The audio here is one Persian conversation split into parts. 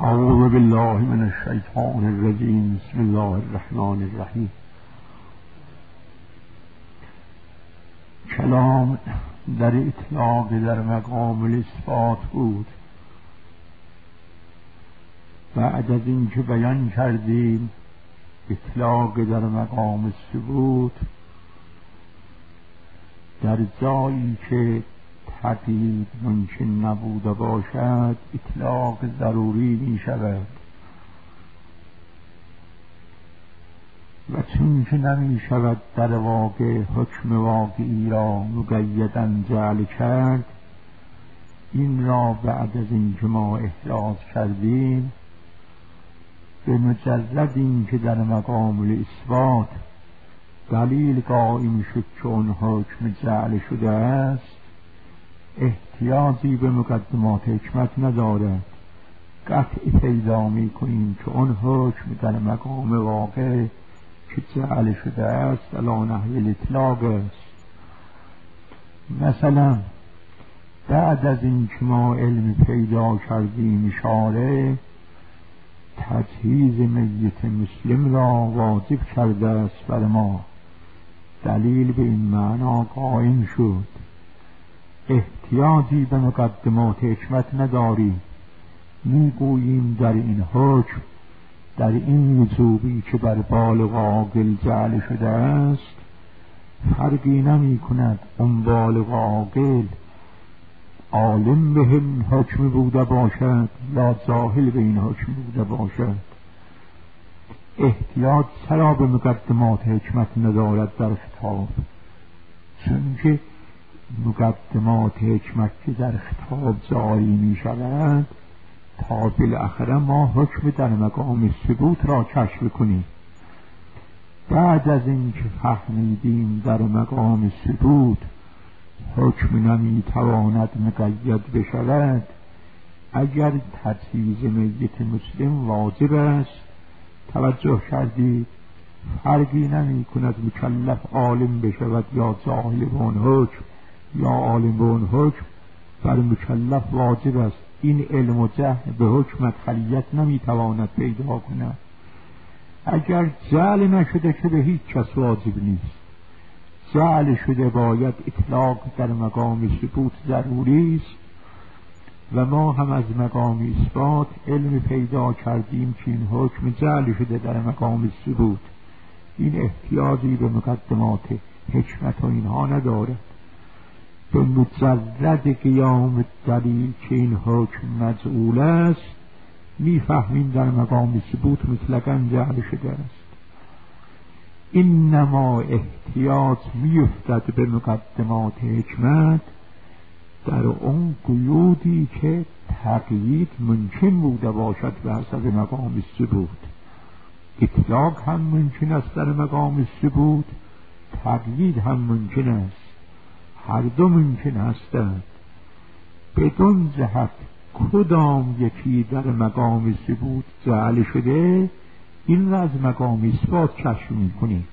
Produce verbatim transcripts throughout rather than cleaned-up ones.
اعوذ بالله من الشیطان الرجیم. بسم الله الرحمن الرحیم. کلام در اطلاق در مقام الاثبات بود. بعد از اینکه بیان کردیم اطلاق در مقام ثبوت، در جایی که تقیید ممکن نبوده باشد اطلاق ضروری می شود و چون که نمی شود در واقع حکم واقعی را مقیداً جعل کرد، این را بعد از اینکه ما احراز کردیم به مجرد اینکه در مقام الاثبات دلیل قائم شد که اون حکم جعل شده است، احتیاجی به مقدمات حکمت ندارد. قطع پیدا می کنیم که اون حکم در مقام واقع که جعل شده است علی نحو الاطلاق است. مثلا بعد از این که ما علم پیدا کردیم اشاره تجهیز میت مسلم را واجب کرده است بر ما، دلیل به این معنا قائم شد، احتیاجی به مقدمات حکمت نداریم. میگوییم در این حکم، در این وجوبی که بر بالغ عاقل جعل شده است، فرقی نمی کند اون بالغ عاقل عالم به این حکم بوده باشد یا جاهل به این حکم بوده باشد. احتیاج چرا به مقدمات حکمت ندارد در خطاب؟ چون که مقدمات حکمت که در خطاب جاری می شود تا بالاخره ما حکم در مقام ثبوت را کشف کنیم. بعد از اینکه فهمیدیم در مقام ثبوت حکم نمی تواند مقید بشود، اگر تجهیز میت مسلم واجب است، توجه کردید فرقی نمی کند مکلف عالم بشود یا جاهل به اون حکم یا عالم به اون حکم، بر مکلف واجب است. این علم و جهل به حکمت خلیت نمی تواند پیدا کند. اگر جعل نشده که به هیچ کس واجب نیست، جعل شده باید اطلاق در مقام ثبوت ضروری است و ما هم از مقام اثبات علم پیدا کردیم که این حکم جعل شده در مقام ثبوت. این احتیاجی به مقدمات حکمت و اینها ندارد. به مجرد قیام دلیل که این حکم مجعول است میفهمیم در مقام ثبوت مطلقاً جعل شده است. اینما احتیاج میفتد به مقدمات حکمت در اون قیودی که تقیید ممکن بوده باشد به حسب مقام ثبوت. اطلاق هم ممکن است در مقام ثبوت، تقیید هم ممکن است، هر دو ممکن هستند. بدون جهت کدام یکی در مقام ثبوت جعل شده، این را از مقام اثبات کشف می‌کنیم.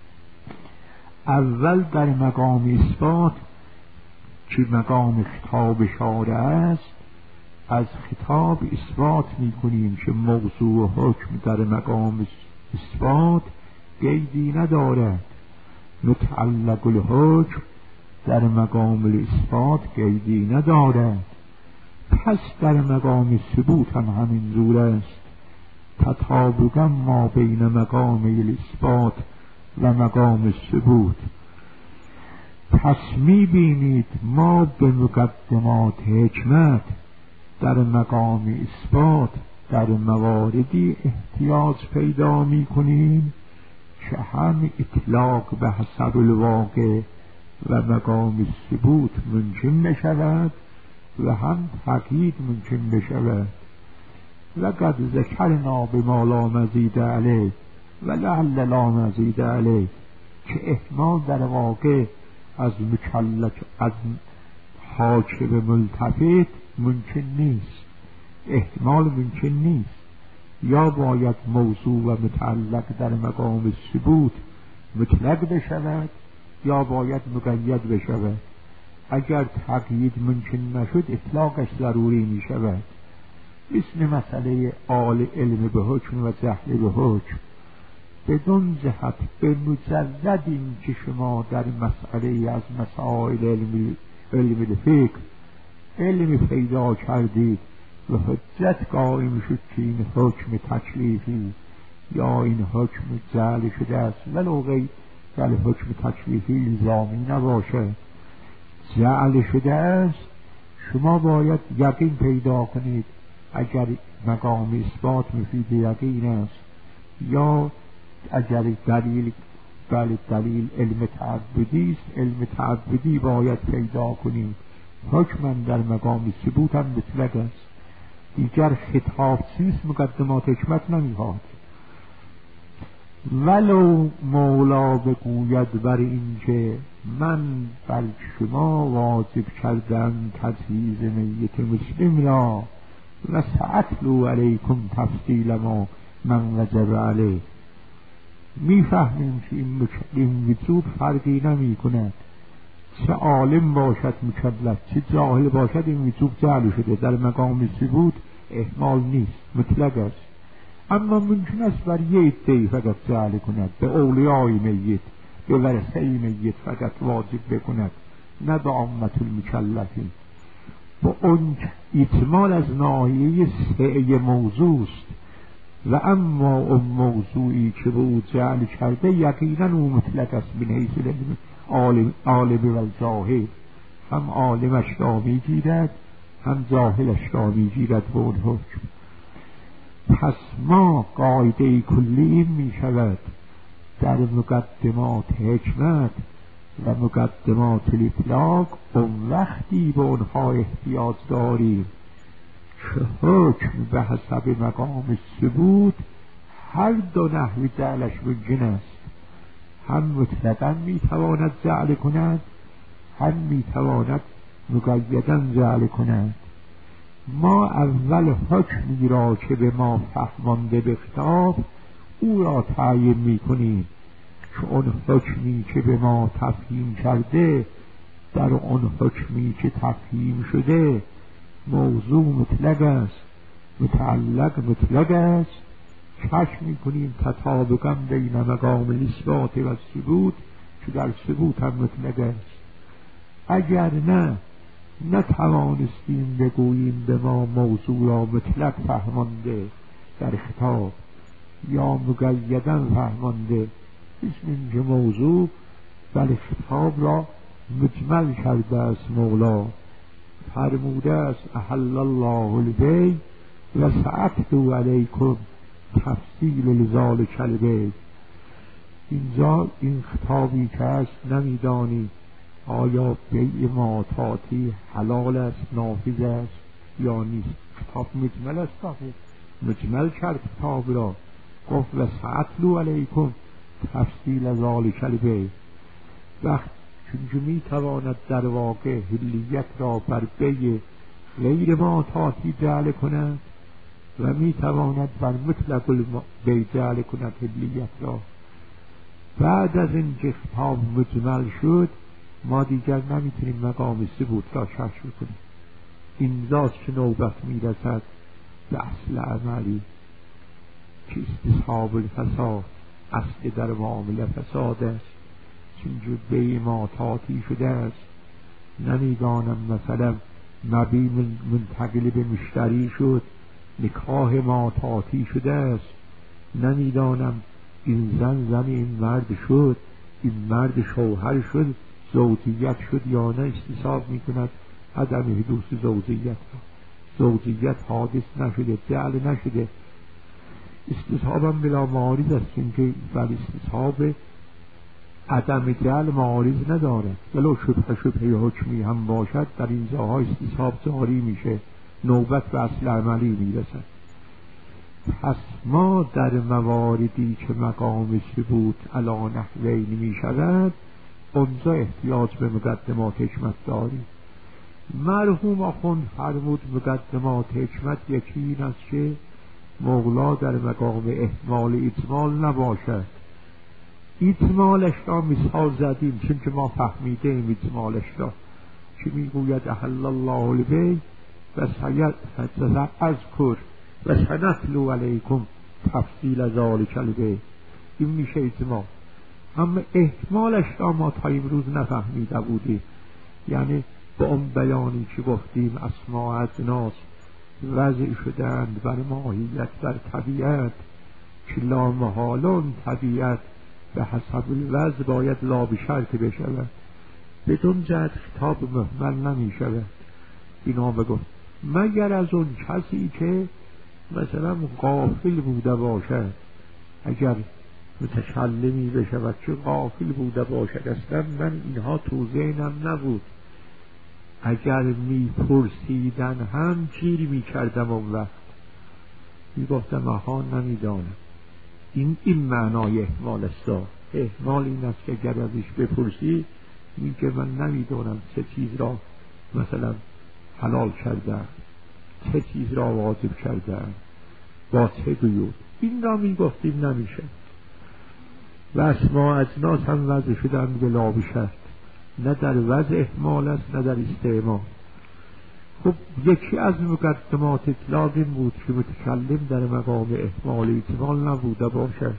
اول در مقام اثبات که مقام خطاب اشاره است، از خطاب اثبات می‌کنیم که موضوع حکم در مقام اثبات قیدی ندارد. متعلق الحکم در مقام الاثبات قیدی ندارد. پس در مقام ثبوت هم همین جور است. تطابقا ما بین مقام الاثبات و مقام ثبوت. پس میبینید ما به مقدمات حکمت در مقام اثبات در مواردی احتیاج پیدا میکنیم که هم اطلاق به حسب الواقع و مقام ثبوت ممکن بشود و هم تقیید ممکن بشود. لقد ذکرنا بما لا مزید علیه و لعل لا مزید علیه، که احتمال در واقع از مکلف از حاکم ملتفت ممکن نیست. احتمال ممکن نیست. یا باید موضوع و متعلق در مقام ثبوت مطلق بشود یا باید مقید بشود. اگر تقیید ممکن نشد اطلاقش ضروری می شود. مثل مسئله آل علم به حکم و جهل به حکم. بدون جهت به مجرد این که شما در مسئله از مسائل علم علم فکر علم پیدا کردید و حجت قائم شد که این حکم تکلیفی یا این حکم جعل شده است، ولو غیر ولی حکم تکلیفی الزامی نباشه، جعل شده است، شما باید یقین پیدا کنید. اگر مقام اثبات مفید یقین است یا اگر دلیل بله دلیل علم تعبدی است، علم تعبدی باید پیدا کنید. حکم در مقام ثبوت هم مطلق است، دیگر خطاب چیست مقدمات حکمت نمیخواد. ولو مولا بگوید بر این که من بر شما واجب کردم تجهیز میت مسلم را و سأتلو علیکم تفصیل ما من وجب علیه، میفهمیم که این, این وجوب فرقی نمی کند، چه عالم باشد مکلف چه جاهل باشد این وجوب جعل شده، در مقام ثبوت احتمال نیست، مطلق است. اما ممکن است بر یک عده فقط جعل کند، به اولیای میت به ورثه میت فقط واجب بکند، نه به عامة المکلفین. با اون اتمال از ناحیه سعی موضوع است و اما اون موضوعی که به او جعل کرده یقینا او مطلق است من حیث عالم عالم و جاهل، هم عالمش را میگیرد هم جاهلش را میگیرد به اون حکم. پس ما قاعده کلی این می شود در مقدمات حکمت و مقدمات الاطلاق اون وقتی به اونها احتیاج داریم که حکم به حسب مقام ثبوت هر دو نحوی جعلش ممکن است، هم مطلقا می تواند جعل کند هم می تواند مقیدا جعل کند. ما اول حکمی را که به ما فهمانده به خطاب او را تعیین می کنیم که اون حکمی که به ما تفهیم کرده در اون حکمی که تفهیم شده موضوع مطلق است، متعلق مطلق است، کشف می کنیم تطابقا بین مقام الاثبات و ثبوت که در ثبوت هم مطلق است. اگر نه نتوانستیم بگوییم به ما موضوع را مطلق فهمانده در خطاب یا مقیدا فهمانده، اسم اینکه موضوع بل خطاب را مجمل کرده است. مولا فرموده است احل الله البیع و سأتلو علیکم تفصیل لذالک البیع. اینجا این خطابی که است نمیدانی آیا بیع معطاتی حلال است نافذ است یا نیست. خطاب مجمل است، مجمل کرد خطاب را، گفت و سأتلو علیکم تفصیل ذالک البیع. وقت چون می تواند در واقع حلیت را بر بیع غیر معطاتی جعل کند و می تواند بر مطلق البیع جعل کند حلیت را. بعد از این که خطاب مجمل شد ما دیگر نمیتونیم مقام ثبوت را کشف کنیم. اینجاست که نوبت میرسد به اصل عملی که استصحاب الفساد، اصل در معامله فساد است. چون بیع معطاتی شده است، نمیدانم مثلا مبیع منتقل به مشتری شد، نکاح معطاتی شده است، نمیدانم این زن زن این مرد شد، این مرد شوهر شد، زوجیت شد یا نه، استصحاب میکند عدم حدوث زوجیت را. زوجیت حادث نشده، جعل نشده، استصحاب هم بلا معارض است، چون ولی استصحاب عدم جعل معارض ندارد، ولو شبه شبه حکمی هم باشد در این جاها استصحاب جاری میشه، نوبت به اصل عملی میرسد. پس ما در مواردی که مقام ثبوت علی نحوین میشود اونجا احتیاج به مقدمات حکمت داریم. مرحوم آخوند فرمود مقدمات حکمت یکی این است که مولا در مقام احتمال اجمال نباشد. اجمالش را مثال زدیم چون که ما فهمیده ایم اجمالش را که میگوید احل الله البیع و سید اذکر و سنتلو علیکم تفصیل ذالک البیت. این میشه اجماع. اما احتمالش را ما تا امروز نفهمیده بودیم، یعنی با اون بیانی که گفتیم اسماء اجناس وضع شدند بر ماهیت، بر طبیعت، که لامحالون طبیعت به حسب الوضع باید لا بشرط بشود، بدون جهت خطاب مهمل نمی شود. اینا بگو مگر از اون کسی که مثلا غافل بوده باشد، اگر متکلمی بشود که غافل بوده باشد، اصلا من اینها تو ذهنم نبود، اگر می پرسیدن هم گیر می کردم اون وقت، می گفتم آها نمیدانم. این این معنای احمال است. احمال این است که اگر ازش بپرسی میگه من نمیدونم چه چیز را مثلا حلال کردن، چه چیز را واجب کردن، با چه قیود. این را میگفتیم نمیشه. و اسماء اجناس هم وضع شدن بلا بشرط، نه در وضع احمال است نه در استعمال. خب یکی از مقدمات اطلاق این بود که متکلم در مقام احمال اجمال نبوده باشد.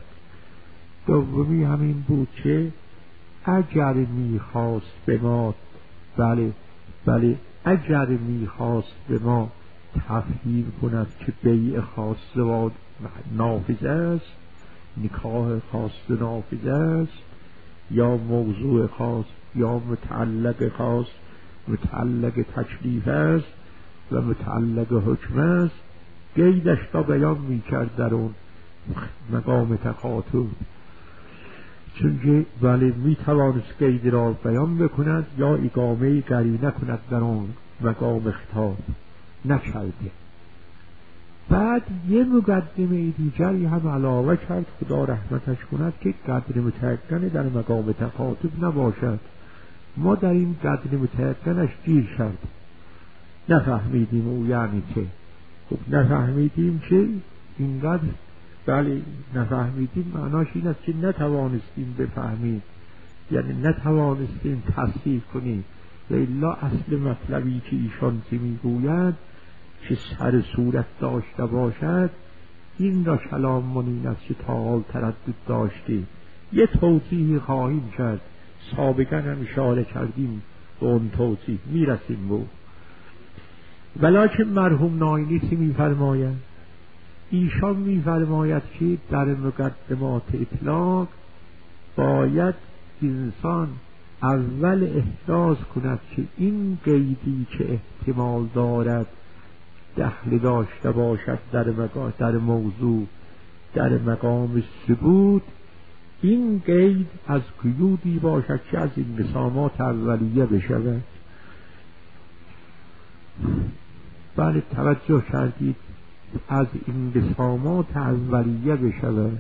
دومی همین بود که اگر میخواست به ما بله بله اگر میخواست به ما تفهیم کند که بیع خاص و نافذ است، نکاح خاص نافذ است، یا موضوع خاص یا متعلق خاص متعلق تکلیف است و متعلق حکم است، قیدش را بیان میکرد در اون مقام تخاطب، چون ولی میتوانست قید را بیان بکند یا اقامه قرینه کند در اون مقام خطاب، نکرده. بعد یه مقدمه دیگری هم علاوه کرد، خدا رحمتش کند، که قدر متیقن در مقام تخاطب نباشد. ما در این قدر متیقنش گیر کرد، نفهمیدیم او یعنی چه. خب نفهمیدیم که اینقدر بله نفهمیدیم معناش این است که نتوانستیم بفهمیم، یعنی نتوانستیم تصحیح کنیم. و الا اصل مطلبی که ایشان چه میگوید که سر صورت داشته باشد، این را کلام من این است که تا حال تردد داشتیم. یه توضیح خواهیم کرد، سابقا هم اشاره کردیم به اون توضیح، میرسیم به ولکن مرحوم ناینی چه میفرماید؟ ایشان میفرماید که در مقدمات اطلاق باید انسان اول احراز کند که این قیدی که احتمال دارد دخل داشته باشد در مقام در موضوع در مقام ثبوت، این قید از قیودی باشد که از انقسامات اولیه بشود. بله توجه کردید، از انقسامات اولیه بشود،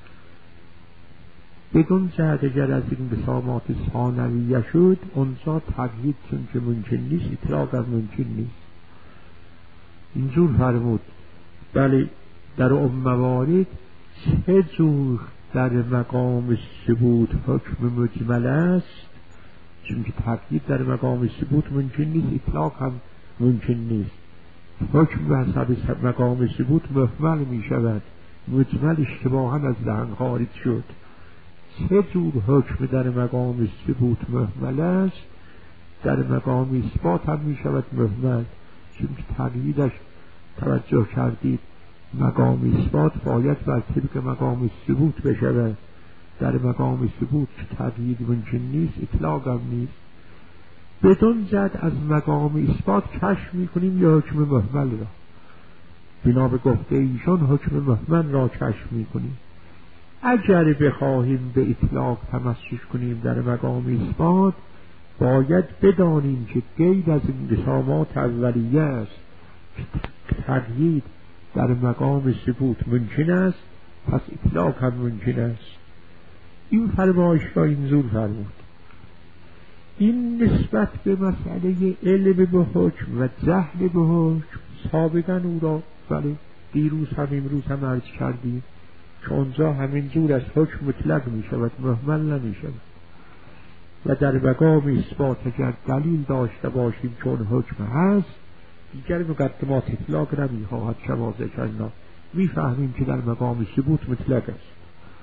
بدون جهت اگر از انقسامات ثانویه شد اونجا تقیید چون که ممکن نیست، اطلاق هم ممکن نیست. اینجور فرمود بله در اون موارد چه جور در مقام ثبوت حکم مجمل است، چون که تقیید در مقام ثبوت ممکن نیست، اطلاق هم ممکن نیست. حکم به حسب مقام ثبوت محمل می شود، مجمل اشتباها از ذهن خارج شد. چه جور حکم در مقام ثبوت محمل است، در مقام اثبات هم می شود محمل، چون که تقییدش توجه کردید مقام اثبات باید بر طبق مقام ثبوت بشود، در مقام ثبوت که تقیید ممکن نیست، اطلاق هم نیست. بدون جد از مقام اثبات کشف میکنیم یا حکم محمل را، بنا به گفته ایشان حکم محمل را کشف میکنیم. اگر بخواهیم به اطلاق تمسک کنیم در مقام اثبات، باید بدانیم که قید از انقسامات اولیه است، تقیید در مقام ثبوت ممکن است، پس اطلاق هم ممکن است. این فرمایش را اینجور فرمود. این نسبت به مسئله علم به حکم و جهل به حکم سابقا او را ولی دیروز هم امروز هم عرض کردیم که اونجا همین جور از حکم مطلق می شود، محمل نمی شود. و در مقام اثبات اگر دلیل داشته باشیم چون حکم هست، دیگر مقدمات اطلاق نمیخواهد کما ذکرنا، میفهمیم که در مقام ثبوت مطلق است.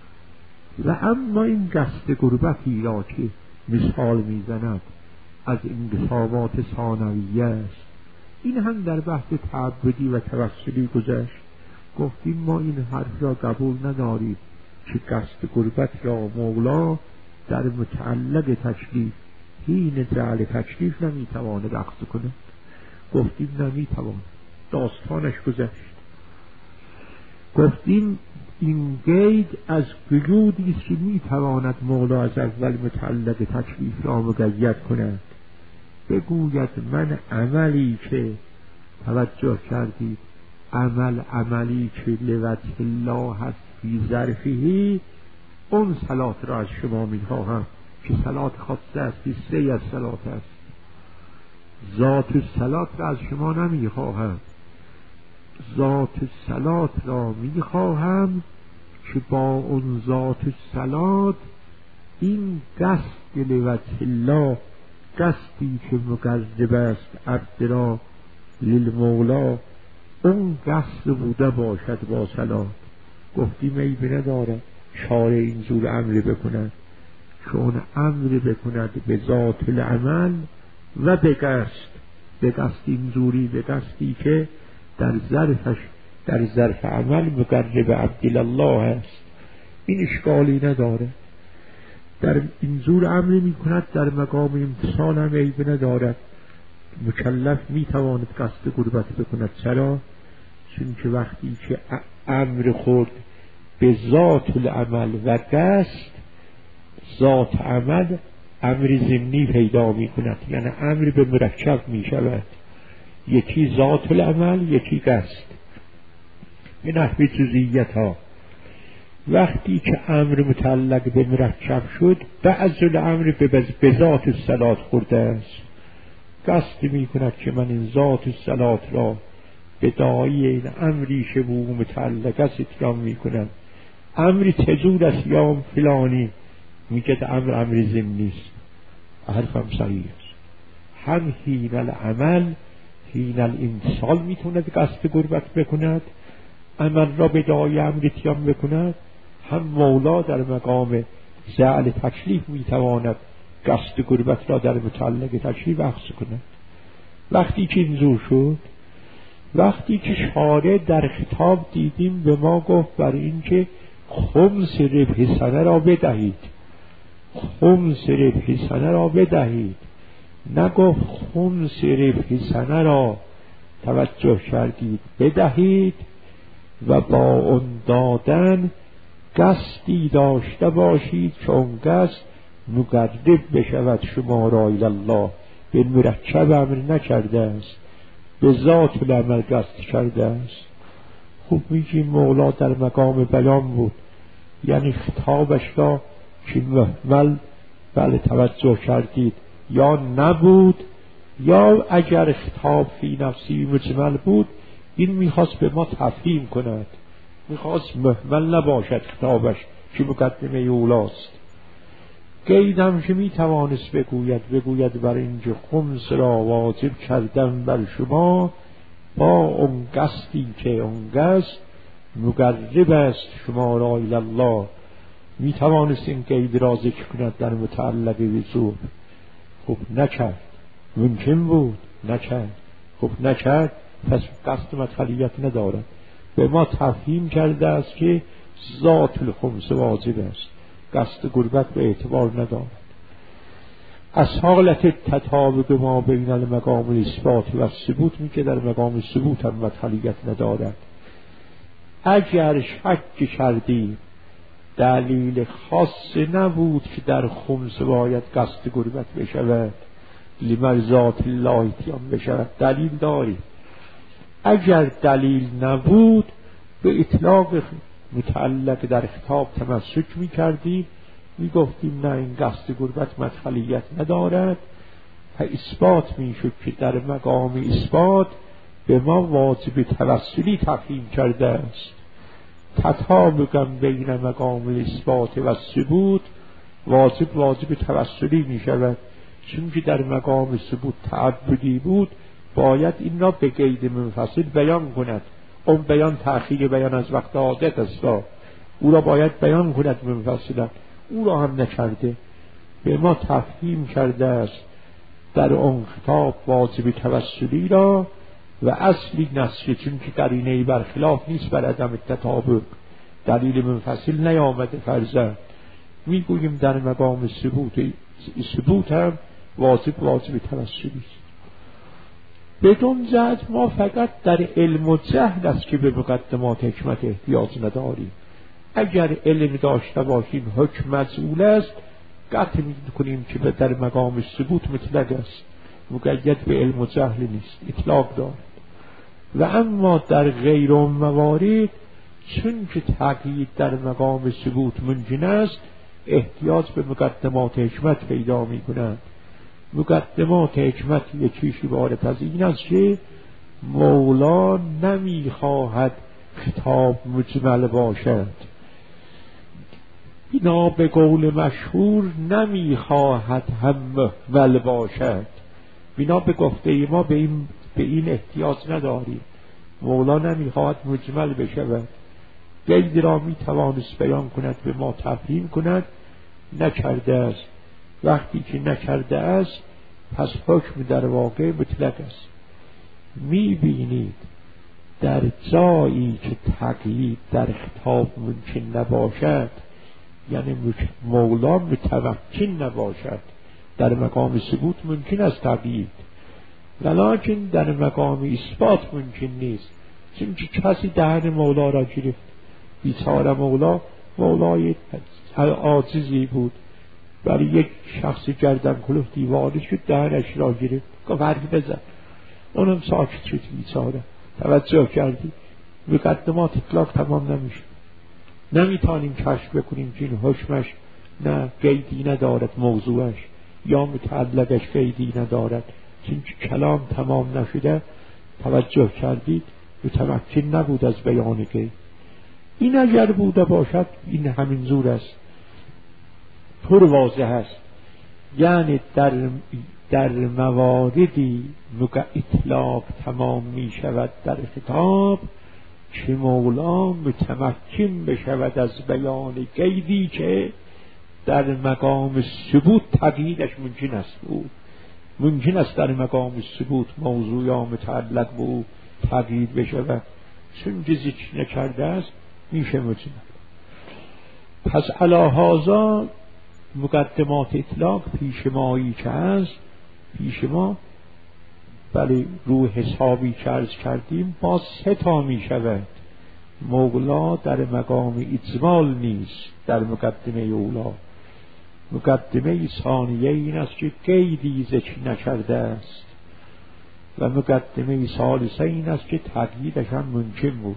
و اما این قصد غربتی را که مثال میزند از انقسامات ثانویه است، این هم در بحث تعبدی و توسلی گذشت. گفتیم ما این حرف را قبول نداریم که قصد غربت را مولا در متعلق تکلیف حین جعل تکلیف نمیتواند اخذ کند. گفتیم نمیتواند، داستانش گذشت. گفتیم این قید از وجودی است که میتواند مولا از اول متعلق تکلیف را مقید کند. بگوید من عملی که توجه کردید عمل عملی که لوجه الله هست فی ظرفه، اون صلات را از شما میخواهم که صلات خاصه است، حصه از صلات است. ذات صلات را از شما نمیخواهم، ذات صلات را میخواهم که با اون ذات صلات این قصد لوجه الله، قصدی که مقرب است عبد را للمولا، اون قصد بوده باشد با صلات. گفتیم عیبی ندارد شارع اینجور امر بکند، چون امر بکند به ذات العمل و به قصد، به قصد اینجوری، به قصدی که در ظرفش در ظرف عمل مقرب عبدالله است، این اشکالی نداره. در اینجور امر می کند در مقام امتصال هم عیب ندارد. مکلف می تواند قصد غربت بکند. چرا؟ چون که وقتی که امر خورد به ذات العمل و قصد، ذات عمل امر ضمنی پیدا می کند، یعنی امر به مرکب می شود، یکی ذات العمل یکی قصد. به نحو جزئیت ها وقتی که امر متعلق به مرکب شد، بعض الامر به ذات الصلات خورده است، قصد می کند که من این ذات الصلات را به داعی این امری که به او متعلق است اتیان می کنم. امری تزور است یا فلانی، میگه امر امر ضمنی است، حرفم صحیح است. هم حین العمل حین الامتصال میتوند قصد غربت بکند، عمل را به داعی امر اتیان بکند. هم مولا در مقام جعل تکلیف میتواند قصد غربت را در متعلق تکلیف اخذ کند. وقتی که اینجور شد، وقتی که شارع در خطاب دیدیم به ما گفت بر این که خمس ربح سنه را بدهید، خمس ربح سنه را بدهید، نگفت خمس ربح سنه را توجه کردید بدهید و با اون دادن قصدی داشته باشید که اون قصد مقرب بشود شما را الی الله. به مرکب امر نکرده است، به ذات العمل قصد کرده است. خوب میگیم مولا در مقام بیان بود، یعنی خطابش را که محمل بله توجه کردید یا نبود، یا اگر خطاب فی نفسی مجمل بود این میخواست به ما تفهیم کند، میخواست محمل نباشد خطابش که مقدمه اولاست. قیدم که میتوانست بگوید بگوید بر اینجا خمس را واجب کردم بر شما با اون قصدی که اون قصد مقرب است شما را الی الله. میتوانست این قید را ذکر کند در متعلق وجوب، خب نکرد. ممکن بود نکرد، خب نکرد، پس قصد مدخلیت ندارد. به ما تفهیم کرده است که ذات الخمس واجب است، قصد غربت به اعتبار ندارد. از حالت تطابق ما بین المقام الاثبات و ثبوت می که در مقام ثبوت هم مدخلیت ندارد. اگر شک کردیم دلیل خاص نبود که در خمس باید قصد غربت بشود، لمرضات الله اتیان بشود، دلیل داریم. اگر دلیل نبود به اطلاق متعلق در خطاب تمسک می کردیم، می گفتیم نه این قصد غربت مدخلیت ندارد و اثبات می شد که در مقام اثبات به ما واجب توسلی تفهیم کرده است. تطابقا بین مقام الاثبات و ثبوت واجب واجب توسلی می شود، چون که در مقام ثبوت تعبدی بود باید این را به قید منفصل بیان کند. اون بیان تأخیر بیان از وقت عادت است، او را باید بیان کند منفصلا، او را هم نکرده. به ما تفهیم کرده است در اون خطاب واجب توسلی را و اصلی نسخه، چون که قرینه‌ای برخلاف نیست بر عدم تطابق، دلیل منفصل نیامده فرضاً. میگوییم در مقام ثبوت ثبوت هم واجب واجب توسلی است. بدون زد ما فقط در علم و جهل است که به مقدمات حکمت احتیاج نداریم. اگر علم داشته باشیم حکم مجعول است، قطع می‌کنیم که در مقام ثبوت مطلق است، مقید به علم و جهل نیست، اطلاق دارد. و اما در غیر موارد چون که تقیید در مقام ثبوت ممکن است، احتیاج به مقدمات حکمت پیدا می‌کنند. مقدمات حکمت یکیش عبارت از این است که مولا نمی‌خواهد خطاب مجمل باشد، بنا به قول مشهور نمی‌خواهد هم محمل باشد. بنا به گفته ما به این به این احتیاج نداریم. مولا نمی‌خواهد مجمل بشود، قید را می‌توانست بیان کند، به ما تفهیم کند، نکرده است. وقتی که نکرده است پس حکم در واقع مطلق است. می‌بینید در جایی که تقیید در خطاب ممکن نباشد، یعنی مولا متمکن نباشد، در مقام ثبوت ممکن است تقیید، ولیکن در مقام اثبات ممکن نیست. چون که کسی دهن مولا را گرفت، بیچاره مولا مولای عاجزی بود، برای یک شخص گردن کلوف دیوانه شد، دهنش را گرفت، گفت حرف بزن، اونم ساکت شد. بیچاره توجه کردی مقدمات اطلاق تمام نمیشه. نمیتونیم کشف بکنیم که این حکمش نه قیدی ندارد، موضوعش یا متعلقش قیدی ندارد، چون که کلام تمام نشده. توجه کردید متمکن نبود از بیان قید. این اگر بوده باشد این همین زور است، پر واضح است. یعنی در در مواردی اطلاق تمام می شود در خطاب که مولا متمکن بشود از بیان قیدی که در مقام ثبوت تقییدش ممکن است بود. ممکن است در مقام ثبوت موضوع یا متعلق بود تقیید بشود، چون که ذکر نکرده است میشه مجمل. پس علی هذا مقدمات اطلاق پیش مایی که هست، پیش ما بله روی حسابی که عرض کردیم با سه تا می شود. مولا در مقام اجمال نیست در مقدمه اولا. مقدمه ثانیه این است که قیدی ذکر نکرده است و مقدمه ثالثه این است که تقییدش هم ممکن بود.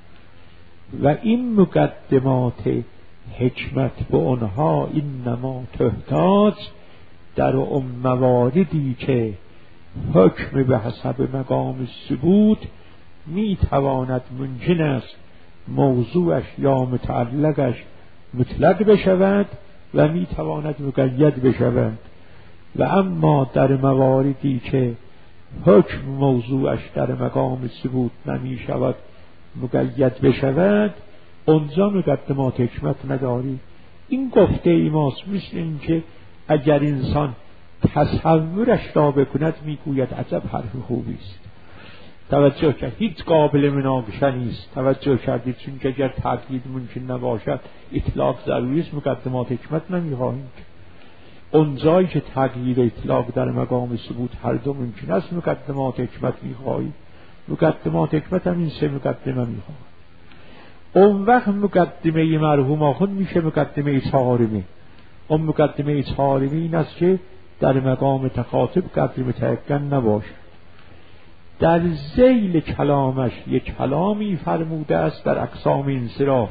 و این مقدمات حکمت به آنها اینما تحتاج در اون مواردی که حکم به حسب مقام ثبوت می تواند ممکن است موضوعش یا متعلقش مطلق بشود و می تواند مقید بشود. و اما در مواردی که حکم موضوعش در مقام ثبوت نمی شود مقید بشود، اونجا مقدمات حکمت نداری. این گفته ای ماست، مثل این که اگر انسان تصورش را بکند میگوید عجب حرف خوبی است. توجه کرد، هیچ قابل مناقشه نیست. توجه کردید، چون که اگر تقیید ممکن نباشد اطلاق ضروری است، مقدمات حکمت نمیخواهیم. اون جایی که تقیید اطلاق در مقام ثبوت هر دو ممکن است مقدمات حکمت میخواهیم. مقدمات حکمت هم این سه مقدمه میخواهیم. اون وقت مقدمه مرحوم آخوند میشه مقدمه چهارمی. اون مقدمه چهارمی این است که در مقام تخاطب قدر متیقن نباشد. در ذیل کلامش یک کلامی فرموده است در اقسام انصراف،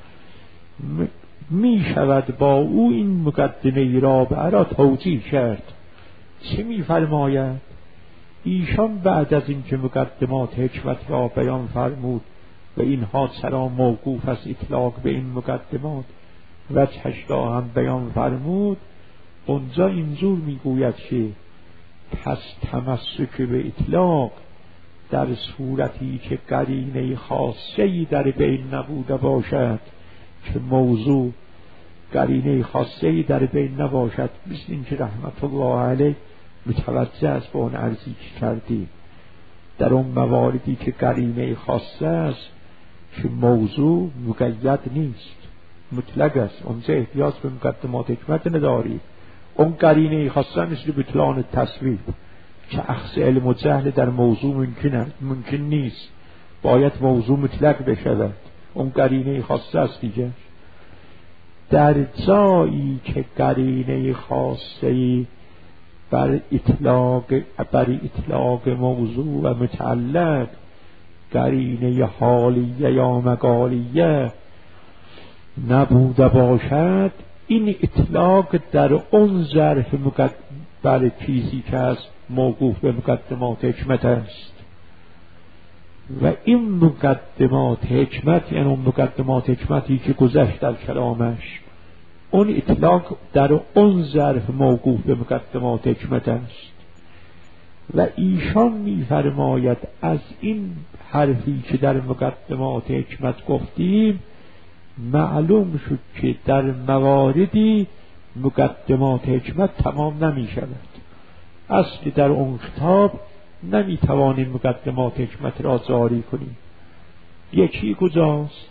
می شود با او این مقدمه رابعه را توجیه کرد. چه می فرماید؟ ایشان بعد از این که مقدمات حکمت را بیان فرمود و اینها چرا موقوف از اطلاق به این مقدمات وجهش را هم بیان فرمود، اونجا اینجور میگوید که پس تمسک به اطلاق در صورتی که قرینه خاصه‌ای در بین نبوده باشد، که موضوع قرینه خاصه‌ای در بین نباشد، مثل این که رحمت الله علیه متوجه است به اون عرضی که کردیم، در اون مواردی که قرینه خاصه است که موضوع مقید نیست، مطلق است، اونجا احتیاج به مقدمات حکمت ندارید. اون قرینه خاصه مثل بطلان تصویر که اخذ علم و جهل در موضوع ممکن ممکن نیست، باید موضوع مطلق بشود، اون قرینه خاصه است دیگه. در جایی که قرینه خاصه‌ای بر اطلاق بر اطلاق موضوع و متعلق قرینه حالیه یا مقالیه نبوده باشد، این اطلاق در اون ظرف بر چیزی که است موقوف به مقدمات حکمت است. و این مقدمات حکمت یعنی اون مقدمات حکمتی که گذشت در کلامش، اون اطلاق در اون ظرف موقوف به مقدمات حکمت است. و ایشان می‌فرماید از این حرفی که در مقدمات حکمت گفتیم معلوم شد که در مواردی مقدمات حکمت تمام نمی شود. اصلی در اون کتاب نمی توانیم مقدمات حکمت را جاری کنیم. یکی کجاست؟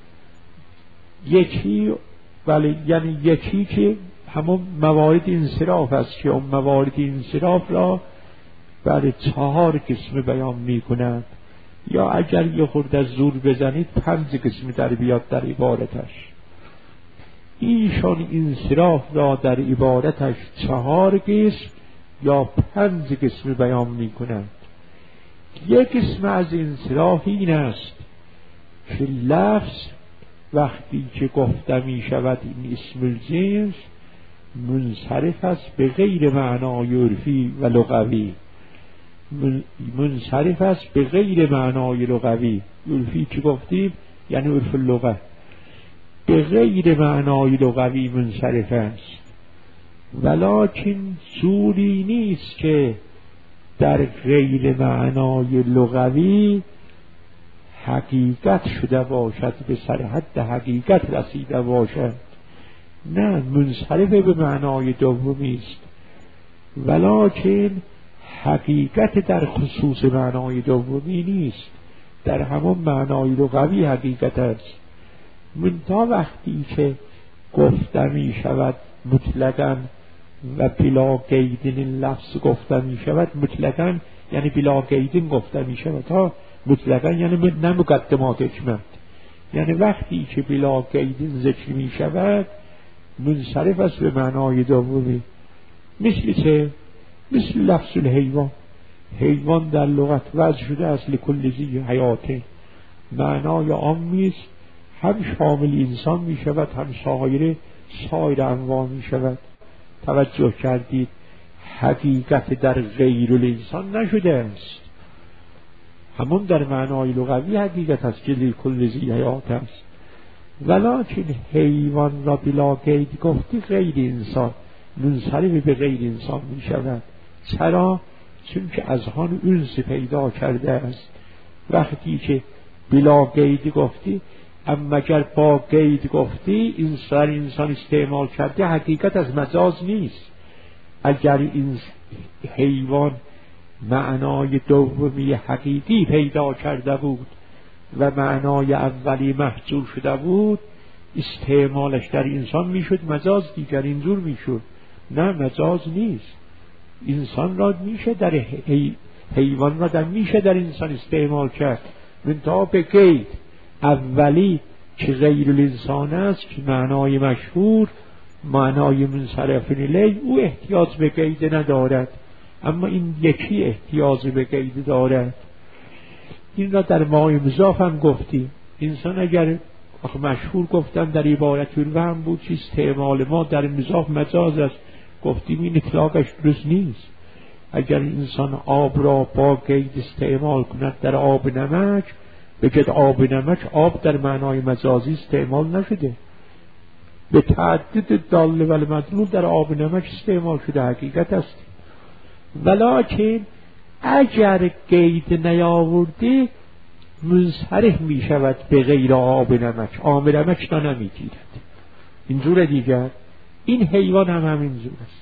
یکی ولی یعنی یکی که همون موارد انصراف است که اون موارد انصراف را برای چهار قسم بیان می کنند، یا اگر یه خورده زور بزنید پنج قسم در بیاد در عبارتش. ایشان انصراف را در عبارتش چهار قسم یا پنج قسم بیان می کنند. یک قسم از انصراف این است که لفظ وقتی که گفته می شود این اسم الجنس منصرف است به غیر معنای عرفی و لغوی، منصرف است به غیر معنای لغوی. عرفی که گفتیم یعنی عرف اللغه، به غیر معنای لغوی منصرف است. ولکن جوری نیست که در غیر معنای لغوی حقیقت شده باشد، به سر حد حقیقت رسیده باشد. نه، منصرف به معنای دومی است، ولکن حقیقت در خصوص معنای دومی نیست، در همون معنای لغوی حقیقت است. منتها وقتی که گفته می شود مطلقاً و بلا قیدین این لفظ گفته می شود، مطلقاً یعنی بلا قیدین گفته می شود ها، مطلقاً یعنی نه مقدمات حکمت، یعنی وقتی که بلا قیدین ذکر می شود منصرف است به معنای دومی. مثل چه؟ مثل لفظ الحیوان. حیوان در لغت وضع شده است لکل ذی حیاته، معنای عامی است، هم شامل انسان می شود هم سایر سایر انواع می شود. توجه کردید حقیقت در غیر الانسان نشده است، همون در معنای لغوی حقیقت است که لکل ذی حیات است. ولکن حیوان را بلا قید گفتی غیر انسان، منصرف به غیر انسان می شود. چرا؟ چون که از آن انس پیدا کرده است. وقتی که بلا قید گفتی، اما اگر با قید گفتی انسان انسان استعمال کرده، حقیقت از مجاز نیست. اگر این حیوان معنای دومی حقیقی پیدا کرده بود و معنای اولی محذور شده بود، استعمالش در انسان میشد مجاز، دیگر اینجور میشد. نه، مجاز نیست. انسان را میشه در حی... حیوان را در میشه در انسان استعمال کرد، منتها به قید اولی که غیر الانسان است که معنای مشهور معنای منصرف الیه، او احتیاج به قید ندارد، اما این یکی احتیاج به قید دارد. این را در مای مضاف هم گفتیم. انسان اگر مشهور گفتن در عبارت الوهم بود که استعمال ما در مضاف مجاز است، گفتیم این اطلاقش درست نیست. اگر انسان آب را با قید استعمال کند در آب نمک، بگید آب نمک، آب در معنای مجازی استعمال نشده، به تعدد دال و المدلول در آب نمک استعمال شده، حقیقت است. ولکن اگر قید نیاورده منصرف می شود به غیر آب نمک، آب نمک را نمی گیرد. اینجور دیگر این حیوان هم همینجور است.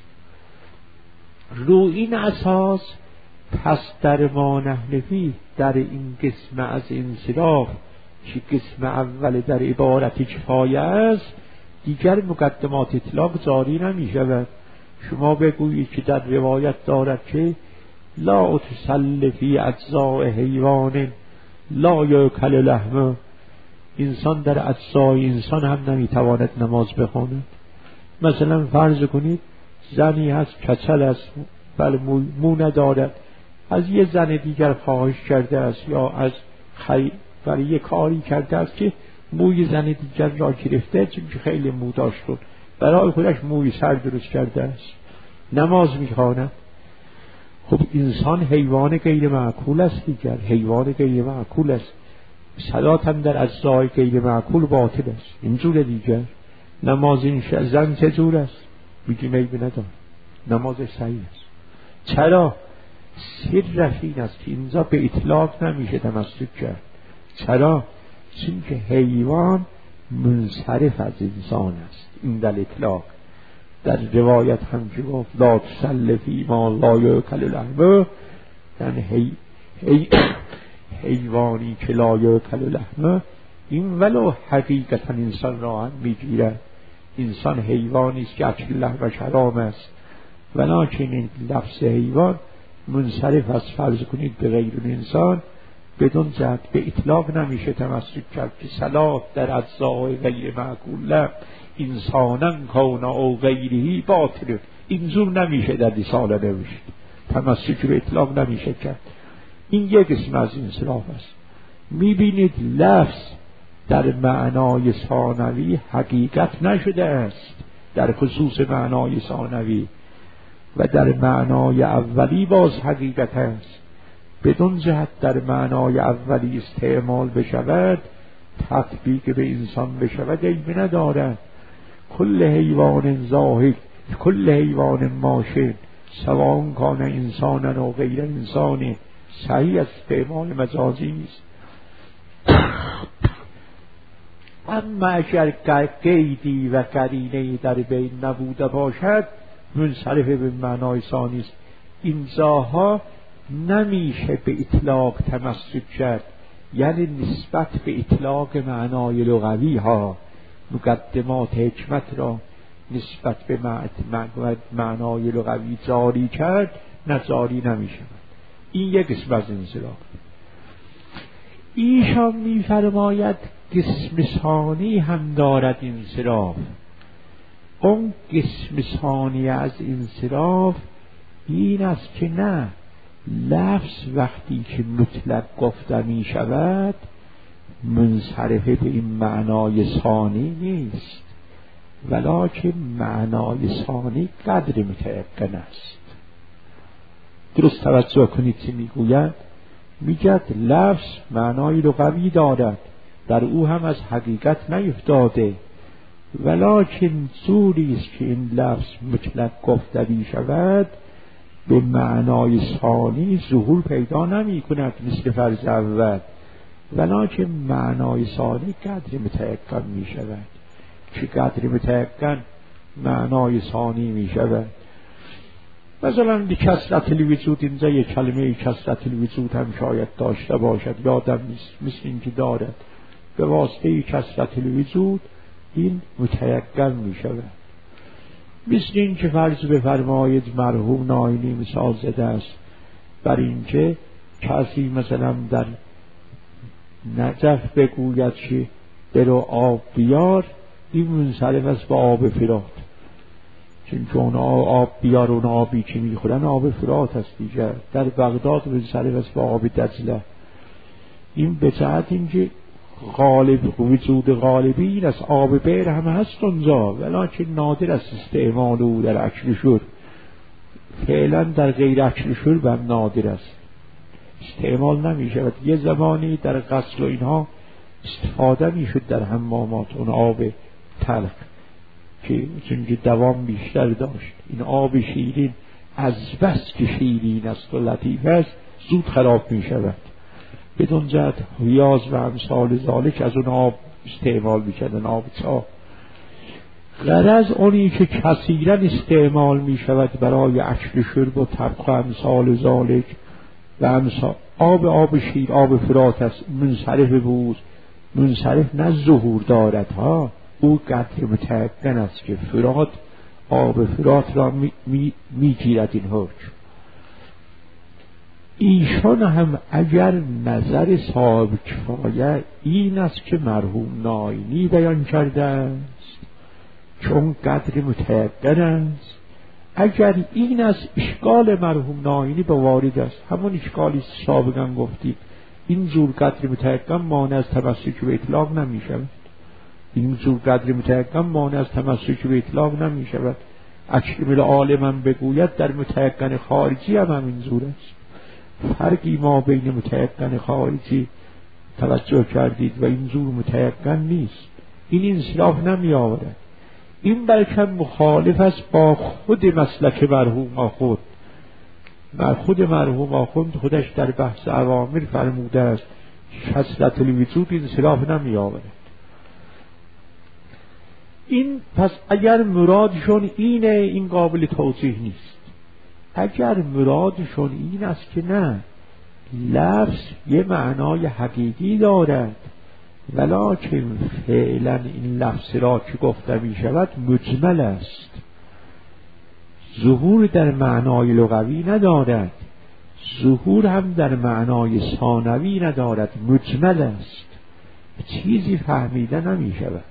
رو این اساس پس در ما نحنفی در این قسم از انصراف که قسم اول در عبارت کفایه است دیگر مقدمات اطلاق جاری نمی شود. شما بگویید که در روایت دارد که لا تسل فی اجزاء حیوان لا یاکل لحمه، انسان در اجزای انسان هم نمیتواند نماز بخواند. مثلا فرض کنید زنی هست کچل است، بله مو, مو ندارد، از یه زن دیگر خواهش کرده است یا از خی... برای یه کاری کرده است که موی زن دیگر را گرفته، چون خیلی مو داشت رو برای خودش موی سر درست کرده است، نماز میخواند. خب انسان حیوان غیر معقول است دیگر، حیوان غیر معقول است، صلات هم در اجزای غیر معقول باطل است. اینجور دیگر نماز این زن چجور است؟ میگی میبه ندار، نمازش صحیح است. چرا؟ سر این است که اینجا به اطلاق نمیشه تمسک کرد. چرا؟ چون که حیوان منصرف از انسان است. این در اطلاق در روایت هم که گفت لا تسل فی ما لا یاکل لحمه، یعنی حی... حی... حیوانی که لا یاکل لحمه، این ولو حقیقتا انسان را هم میگیرد. انسان حیوانی است که اکل لحمش حرام است، ولکن این لفظ حیوان منصرف از فرض کنید به غیر انسان، بدون جهت به اطلاق نمیشه تمسک کرد که صلات در اجزای غیر معقول انسانا کان او غیره باطل. اینجور نمیشه در رساله نوشت، تمسک به اطلاق نمیشه کرد. این یک قسم از انصراف است. میبینید لفظ در معنای ثانوی حقیقت نشده است در خصوص معنای ثانوی، و در معنای اولی باز حقیقت است. بدون جهت در معنای اولی استعمال بشود، تطبیق به انسان بشود، عیبی ندارد. کل حیوان زاهد کل حیوان ماشین سواء کان انسانا و غیر انسان، صحیح از استعمال مجازی است. اما اگر قیدی و قرینه‌ای در بین نبوده باشد منصرف به معنای ثانی است. اینجاها نمیشه به اطلاق تمسک کرد، یعنی نسبت به اطلاق معنای لغوی ها مقدمات حکمت را نسبت به معنای لغوی جاری کرد، نه جاری نمیشه. این یک قسم از انصراف. ایشان میفرماید قسم ثانی هم دارد انصراف. اون قسم ثانی از انصراف این است که نه، لفظ وقتی که مطلق گفته می شود منصرف به این معنای ثانی نیست، ولکن معنای ثانی قدر متیقن است. درست توجه کنید که میگوید میگد لفظ معنای لغوی دارد، در او هم از حقیقت نیفتاده، ولکن جوری است که این لفظ مطلق گفته می شود به معنای ثانی ظهور پیدا نمی کند مثل فرض اول، ولکن معنای ثانی قدر متیقن می شود. چه قدر متیقن معنای ثانی می شود؟ مثلا کثرت الوجود، اینجا یک کلمه کثرت الوجود هم شاید داشته باشد، یادم نیست، مثل این که دارد. به واسطه کثرت الوجود این متیقن می شود. مثل این که فرض بفرمایید مرحوم ناینی مثال زده است بر این که کسی مثلا در نجف بگوید که برو آب بیار، این منصرف است به آب فرات، چون که اون آب بیار اون آبی که میخورن آب فرات است دیگر. در بغداد منصرف است به آب دجله. این به جهت این که غالب وجود غالبی این است. آب بیر هم هست اونجا، ولکن نادر است استعمال او در اکل شرب، فعلا در غیر اکل شرب هم نادر است، استعمال نمی شود. یه زمانی در غسل و اینها استفاده می شد در حمامات اون آب تلخ که چون که دوام بیشتر داشت. این آب شیرین از بس که شیرین است و لطیف است زود خراب می شود. بدون جهت ریاض و امثال ذالک از اون آب استعمال می کردن، آب چاه. غرض اونی که کثیرا استعمال می شود برای اکل شرب و طبخ و امثال ذالک و امثال آب آب شیر آب فرات است، منصرف بود، منصرف نه ظهور دارد ها، او قدر متعین است که فرات آب فرات را می, می, می گیرد. این حکم ایشان هم اگر نظر صاحب کفایه این است که مرحوم ناینی بیان کرده است چون قدر متعین است، اگر این از اشکال مرحوم ناینی به وارد است، همون اشکالی سابقا گفتید، این زور قدر متعین مانع از تمسک به اطلاق نمی شود. این زور قدر متعین مانع از تمسک به اطلاق نمی شود. اکمل عالم بگوید در متعین خارجی هم همین زور است. فرقی ما بین متعین خارجی توجه کردید و این زور متعین نیست. این انصراف نمی آورد. این بلکه مخالف است با خود مسلک مرحوم آخوند. بر خود مرحوم آخوند خودش در بحث اوامر فرموده است خصلت الوجود انصراف نمی آورد. این پس اگر مرادشون اینه این قابل توضیح نیست. اگر مرادشون این است که نه لفظ یه معنای حقیقی دارد ولکن فعلا این لفظ را که گفته می شود مجمل است، ظهور در معنای لغوی ندارد، ظهور هم در معنای ثانوی ندارد، مجمل است، چیزی فهمیده نمی شود.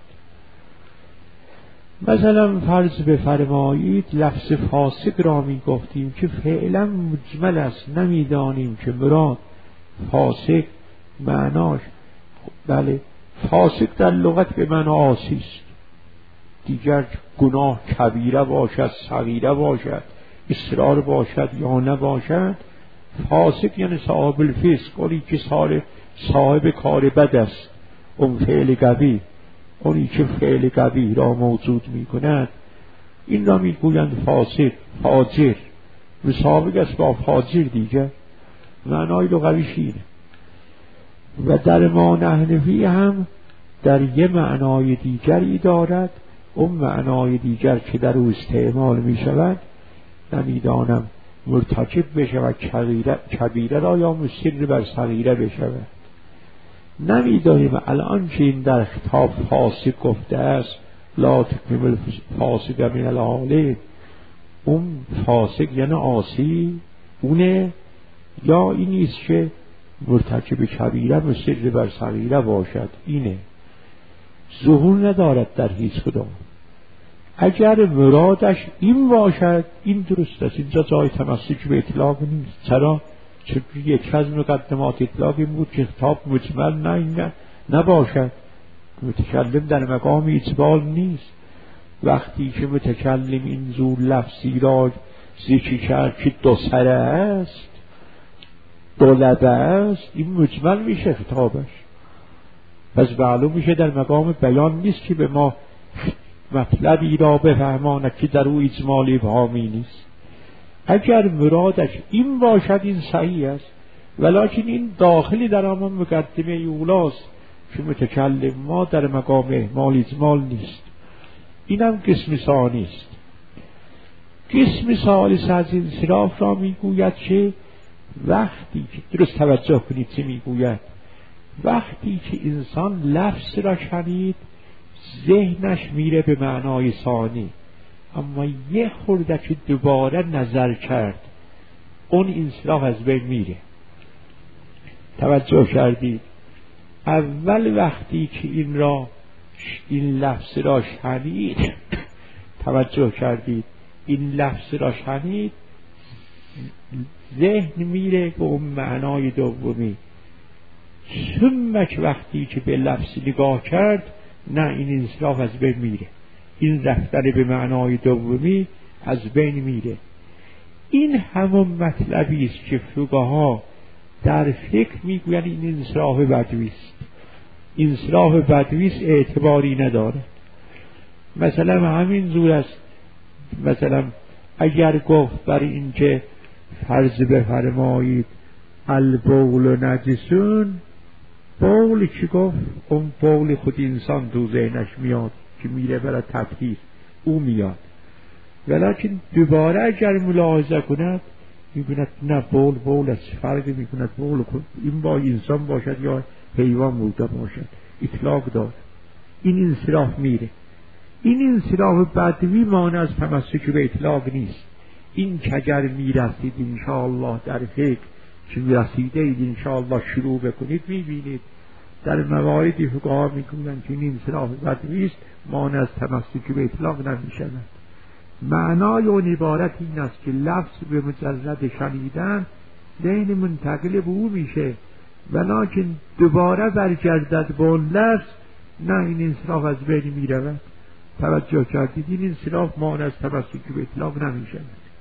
مثلا فرض بفرمایید لفظ فاسق را می گفتیم که فعلا مجمل است، نمی دانیم که مراد فاسق معناش، بله فاسق در لغت به معنی عاصی است، دیگر گناه کبیره باشد صغیره باشد اصرار باشد یا نباشد، فاسق یعنی صاحب الفسق، اونی که صاحب کار بد است، اون فعل قبیح، اونی که فعل قبیح را موجود می کند این را می گویند فاسق. فاجر مسابق است با فاجر، دیگر معنای لغویش اینه. و در ما نحنفی هم در یه معنای دیگری دارد، اون معنای دیگر که در او استعمال می شود نمیدانم مرتکب بشود کبیره, کبیره را یا مصر بر صغیره بشود. نمیدانیم الان که این در خطاب فاسق گفته است لا تکمل فاسق من العالم، اون فاسق یعنی عاصی اونه یا این است که مرتکب کبیره مصر بر صغیره باشد. اینه ظهور ندارد در هیچ کدام. اگر مرادش این باشد این درست است، اینجا جای تمسک به اطلاق نیست. چرا؟ چون یک از مقدمات اطلاق این بود که خطاب مجمل نه نباشد، متکلم در مقام اجمال نیست. وقتی که متکلم این زور لفظی را ذکر کرد که دو سره است دو لبه است، این مجمل میشه خطابش، پس معلوم میشه در مقام بیان نیست که به ما مطلبی را بفهماند که در او اجمالی ابهامی نیست. اگر مرادش این باشد این صحیح است، ولکن این داخلی در همان مقدمه اولاست که متکلم ما در مقام احمال اجمال نیست. این هم قسم ثانی است. قسم ثالث از انصراف را میگوید که وقتی که درست توجه کنید چه میگوید، وقتی که انسان لفظ را شنید ذهنش میره به معنای ثانی، اما یه خورده که دوباره نظر کرد اون انصراف از بین میره. توجه کردید؟ اول وقتی که این را این لفظ را شنید توجه کردید این لفظ را شنید ذهن میره به اون معنای دومی. ثمک وقتی که به لفظ نگاه کرد نه این انصراف از بین میره، این رفتن به معنای دومی از بین میره. این همون مطلبی است که فقها در فقه میگویند این انصراف بدوی است. انصراف بدوی است اعتباری نداره. مثلا همین زور است، مثلا اگر گفت بر این که فرض بفرمایید البول نجسون، بول چی گفت؟ اون بول خود انسان تو ذهنش میاد که میره برای تطهیر، او میاد. ولیکن دوباره اگر ملاحظه کند میبیند نه بول بول است، فرق میکند بول خود این با انسان باشد یا حیوان بوده باشد، اطلاق داره. این انصراف میره. این انصراف بدوی مانع از تمسک به اطلاق نیست. این که اگر میرسید انشاءالله در فکر که میرسیده اید انشاءالله شروع بکنید، میبینید در مواردی فقها میگویند که این انصراف بدوی است، مانع از تمسک به اطلاق نمیشود. معنای اون عبارت این است که لفظ به مجرد شنیدن ذهن منتقل به او میشه، ولیکن دوباره برگردد به اون لفظ، نه، این انصراف از بین میرود. توجه کردید؟ این انصراف مانع از تمسک به اطلاق نمیشود.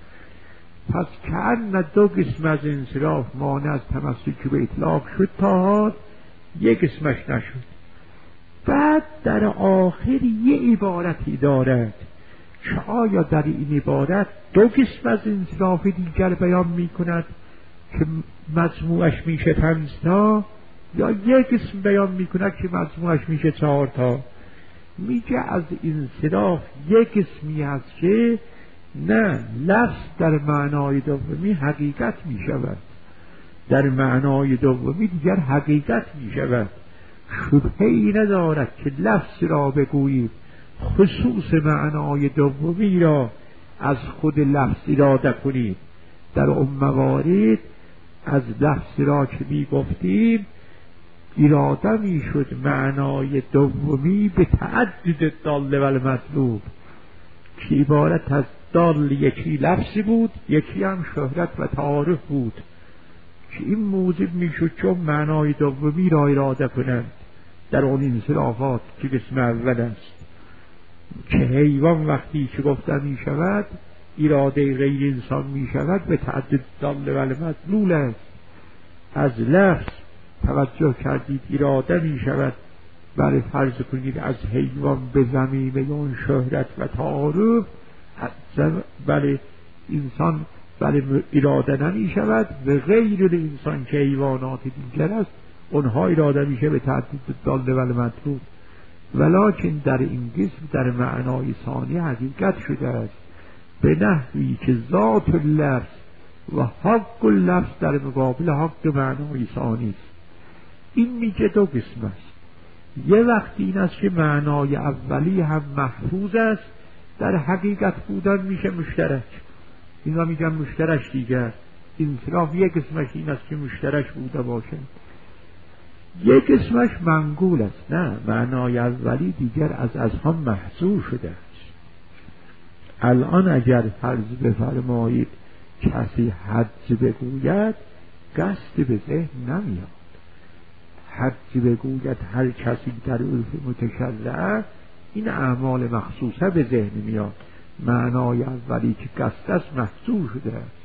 پس کأن دو قسم از انصراف مانع از تمسک به اطلاق شد تا یک قسمش نشد. بعد در آخر یه عبارتی دارد که آیا در این عبارت دو قسم از انصراف دیگر بیان می کند که مجموعش میشه پنج تا، یا یک قسم بیان می کند که مجموعش میشه چهار تا؟ میگه از انصراف یک قسمی هست که نه، لفظ در معنای دومی حقیقت می شود، در معنای دومی دیگر حقیقت می شود. شبهه‌ای ندارد که لفظ را بگوییم خصوص معنای دومی را از خود لفظ اراده کنید. در اون موارد از لفظ را که می گفتیم اراده می شد معنای دومی به تعدد دال و المطلوب، که عبارت از دال یکی لفظی بود، یکی هم شهرت و تعارف بود، که این موجب می شد چون معنای دومی را اراده کنند در اون انصرافات که قسم اول است. که حیوان وقتی که گفتن می شود اراده غیر انسان می شود به تعدد دال و المطلول است. از لفظ توجه کردید اراده می شود برای فرض کنید از حیوان به زمینه اون شهرت و تعارف، برای انسان برای اراده نمی شود و غیر انسان که حیوانات دیگر است اونها اراده میشه به تعدد دال و المطلوب. ولکن در این قسم در معنای ثانی حقیقت شده است به نحوی که ذات اللفظ و حق اللفظ در مقابل حق معنای ثانی است. این میگه دو قسم است. یه وقت این است که معنای اولی هم محفوظ است، در حقیقت بودن میشه مشترک، اینا میگن مشترک دیگر. انصراف یک قسمش این است که مشترک بوده باشه، یک قسمش منقول است، نه، معنای اولی دیگر از از هم محصور شده است. الان اگر فرض بفرمایید کسی حج بگوید قصد به ذهن نمیاد. حج بگوید هر کسی در عرف متشرع، این اعمال مخصوصه به ذهن میاد. معنای اولی که قصد است محصور شده است،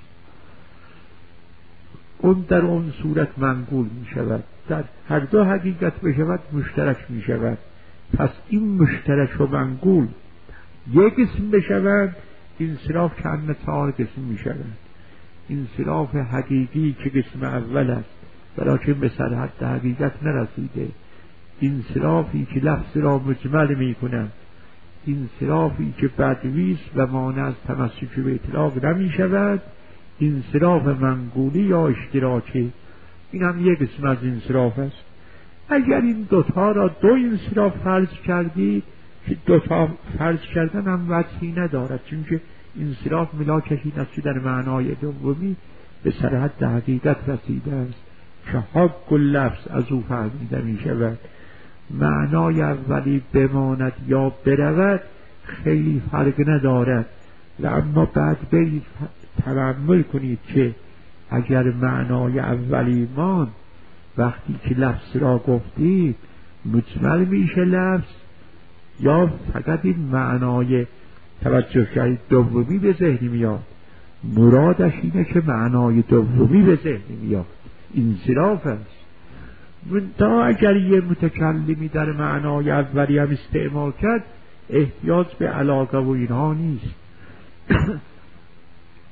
اون در اون صورت منقول می شود. در هر دو حقیقت بشود مشترک می شود. پس این مشترک و منقول یک قسم بشود، انصراف کنه چهار قسم می شود. انصراف حقیقی که قسم اول است ولیکن به سرحد حقیقت نرسیده، انصرافی که لفظ را مجمل می کند، انصرافی که بدویست و مانع از تمسک به اطلاق نمی شود، انصراف منقولی یا اشتراکی. این هم یک قسم از انصراف است. اگر این دوتا را دو انصراف فرض کردید که دوتا فرض کردن هم وجهی ندارد، چون که انصراف ملاکش این است که در معنای دومی به سرحد حقیقت رسیده است که حق اللفظ از او فهمیده می شود. معنای اولی بماند یا برود خیلی فرق ندارد، و اما بعد برید تأمل کنید که اگر معنای اولی مان وقتی که لفظ را گفتید مجمل میشه لفظ، یا فقط این معنای توجه کردید دومی به ذهن میاد. مرادش اینه که معنای دومی به ذهن میاد، انصراف است. تا اگر یه متکلمی در معنای اولی هم استعمال کرد احتیاج به علاقه و اینها نیست.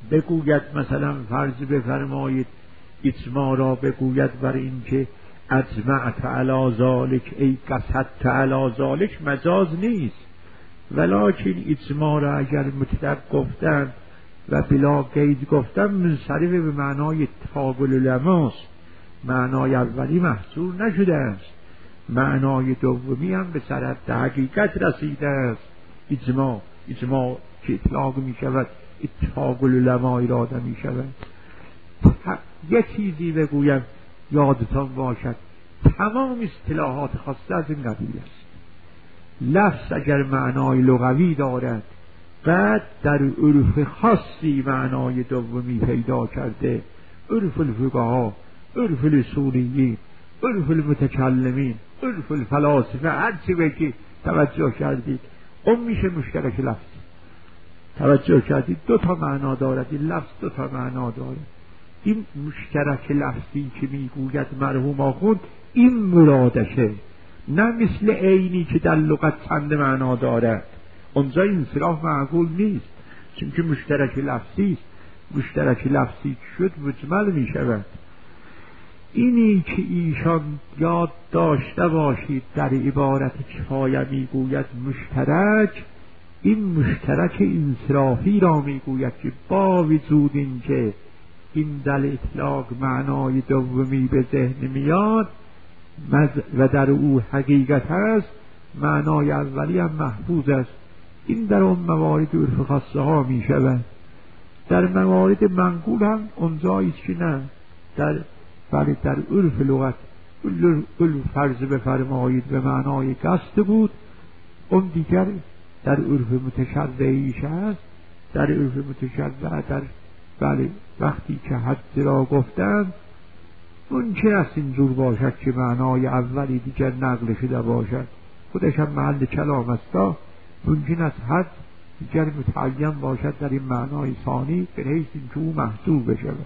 بگوید مثلا فرض بفرمایید اجماع را بگوید بر این که اجمعت علی ذالک ای قصدت علی ذالک مجاز نیست، ولکن اجماع را اگر مطلق گفتن و بلا قید گفتن منصرف به معنای اتفاق العلماست، معنای اولی محصور نشده است، معنای دومی هم به سرحد حقیقت رسیده است. اجماع اجماع که اطلاق می شود اتفاق العلماء اراده می شود. یه چیزی بگویم یادتان باشد، تمام اصطلاحات خاصه از این قبیل است. لفظ اگر معنای لغوی دارد بعد در عرف خاصی معنای دومی پیدا کرده، عرف الفقها، عرف الاصولیین، عرف المتکلمین، عرف الفلاسفه، هر چی بگی توجه کردید اون میشه مشترک لفظ. توجه کردید دو تا معنا دارد این لفظ، دو تا معنا دارد. این مشترک لفظی که میگوید مرحوم آخوند این مرادشه، نه مثل عینی که در لغت چند معنا دارد. اونجا این اصطلاح معقول نیست چون که مشترک لفظی است. مشترک لفظی شد مجمل می شود. اینی که ایشان یاد داشته باشید در عبارت کفایه میگوید مشترک، این مشترک انصرافی را میگوید که با وجود این که این در اطلاق معنای دومی به ذهن میاد و در او حقیقت است، معنای اولی هم محفوظ است. این در اون موارد عرف خاصه ها می شود. در موارد منقول هم اونجاییست که نه، در بله در عرف لغت عرف فرض بفرمایید به معنای قصد بود، اون دیگر در عرف متشرعیش هست. در عرف متشرع در بله وقتی که حد را گفتن اون چه است اینجور باشد که معنای اولی دیگر نقل شده باشد، خودش هم محل کلام است. ممکن است حد دیگر متعین باشد در این معنای ثانی به حیث این که او محدود بشود.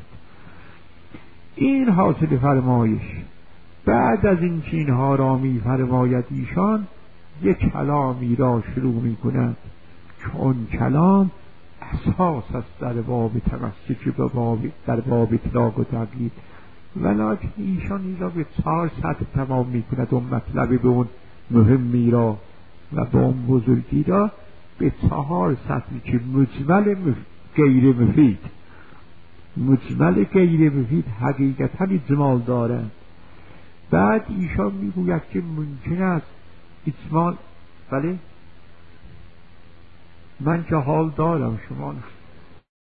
این حاصل فرمایش. بعد از این که اینها را می فرماید ایشان یک کلامی را شروع می کند چون کلام اساس است در باب تمسک به باب در باب اطلاق و تقیید، ولیکن ایشان این را به چهار سطح تمام می کند. اون مطلب به اون مهمی را و به اون بزرگی را به چهار سطحی که مجمل مف... غیر مفید، مجمل غیر مفید حقیقتا اجمال دارند. بعد ایشان میگوید که ممکن است اجمال، بله من که حال دارم شما